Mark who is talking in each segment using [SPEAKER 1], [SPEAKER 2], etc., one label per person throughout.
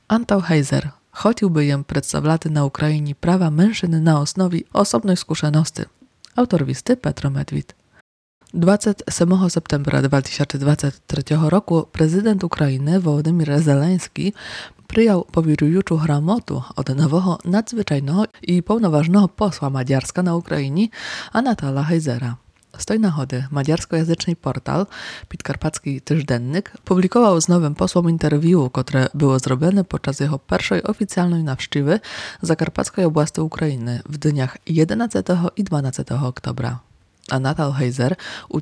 [SPEAKER 1] Антал Гейзер хотів би їм представляти на Україні права меншин на основі особної скушеності. Автор вісти Петро Медвід. 27 septembra 2023 roku prezydent Ukrainy Wołodymyr Zelenski przyjął powierującą gramotę od nowego nadzwyczajnego i pełnoważnego posła Maďarska na Ukrainie Anatala Heizera. Z tej nagody maďarskojęzyczny portal Podkarpacki Tyżdennik publikował z nowym posłem interwiu, które było zrobione podczas jego pierwszej oficjalnej nawszczywy Zakarpackiej oblasti Ukrainy w dniach 11 i 12 oktobra. Anatal Heizer u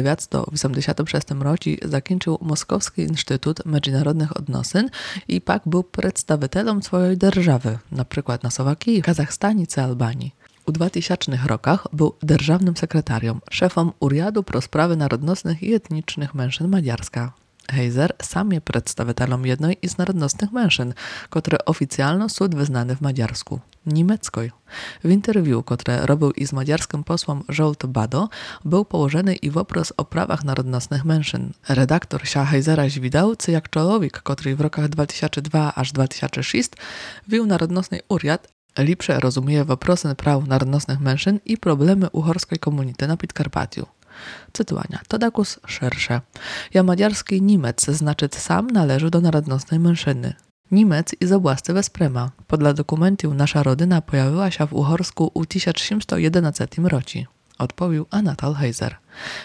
[SPEAKER 1] 1986 roku zakończył Moskowski Instytut Międzynarodnych Odnosyn i pak był przedstawicielem swojej держаwy, na przykład na Słowakii, Kazachstanie czy Albanii. U 2000 rokach był державnym sekretarią, szefem Uriadu pro sprawy narodnostnych i etnicznych mężczyzn Maďarska. Heizer sam jest przedstawicielem jednej z narodnostnych mężczyzn, które oficjalno sud wyznany w maďarsku, niemieckiej. W interwiu, które robił i z maďarskim posłem Zsolt Bado, był położony i wopros o prawach narodnostnych mężczyzn. Redaktor się Heizera zwidział, co jak człowiek, który w rokach 2002 aż 2006 wił narodnostny uriad, lepsze rozumie woprosy praw narodnostnych mężczyzn i problemy uhorskiej komunity na Podkarpaciu. Cytowania. To dakus szersze. Ja maďarski Niemec, znaczy sam należy do narodnostnej mężczyzny. Niemec i z oblasti Wesprema. Podle dokumentów nasza rodzina pojawiła się w Uhorsku u 1711 roku. Odpowiedział Anatal Heizer.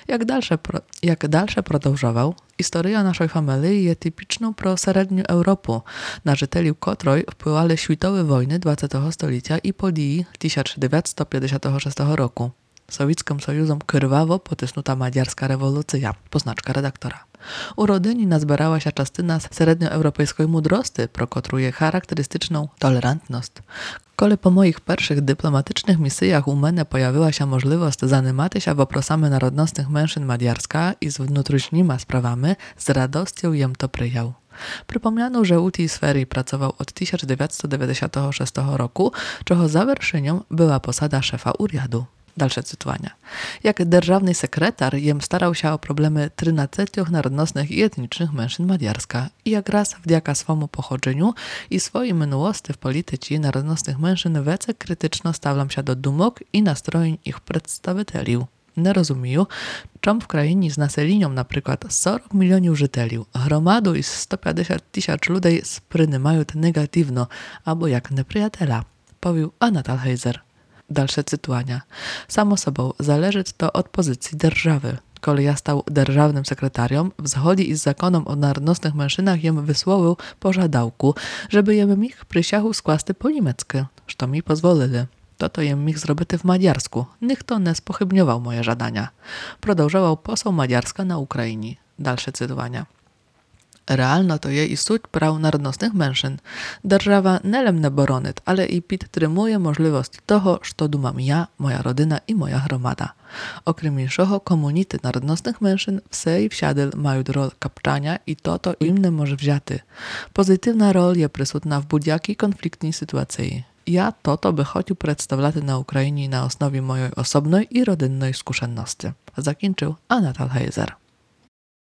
[SPEAKER 1] Jak dalsze podążał, historia naszej familii jest typiczną pro średnią Europę, na żyteli której wpływały światowe wojny XX stulecia i podії 1956 roku. Sowieckim Sojuzom krwawo potisnuta maďarská rewolucja, poznaczka redaktora. U rodyni nazbierała się czastyna średnioeuropejskiej mądrości, pro którą je charakterystyczną tolerantność. Kole po moich pierwszych dyplomatycznych misjach u mnie pojawiła się możliwość zajmowania się woprosami narodnostnych mężczyzn Maďarska i z wnętrznymi sprawami, z radością jem to przyjął. Przypomniano, że u tej sfery pracował od 1996 roku, czego zaвершенiem była posada szefa uriadu. Dalsze cytowania. Jak державny sekretar jem starał się o problemy 13 narodnostnych i etnicznych mężczyzn Maďarska i jak raz wdzięka swemu pochodzeniu i swojej minułosti w polityce narodnostnych mężczyzn wece krytyczno stawlam się do dumok i nastrojeń ich przedstawicieli. Nie rozumію, czemu w krainie z naselinią na przykład 40 milionów żyteli, gromadu i 150 000 ludzi sprynymają negatywno, albo jak nieprzyjaciela, powił Anatal Heizer. Dalsze cytowania. Samo sobą zależy to od pozycji держаwy. Kole ja stał державnym sekretarią, w zgodzie i z zakonem o narodnostnych mężczyznach jem wysłowił pożadałku, żeby jem ich przysiahu skłasty po niemiecku, co mi pozwolili. To jem ich zrobić w maďarsku. Nikt nie spochybniował moje żadania. Продовжував poseł Maďarska na Ukrainie. Dalsze cytowania. Realno to je i sуть praw narodnostnych mężczyzn. Держава nie lemne boronit, ale i підтримує możliwość toho, co dumam ja, moja rodzina i moja gromada. Okrem іншого, komunity narodnostnych mężczyzn wse i wsiadel mają rolę kapczania i to im nie może wzięty. Pozytywna rola jest przysutna w budjakiej konfliktnej sytuacji. Ja to by chciał przedstawiać na Ukrainie na osnowie mojej osobnej i rodzinnej skuszeności. Zakończył Anatal Heizer.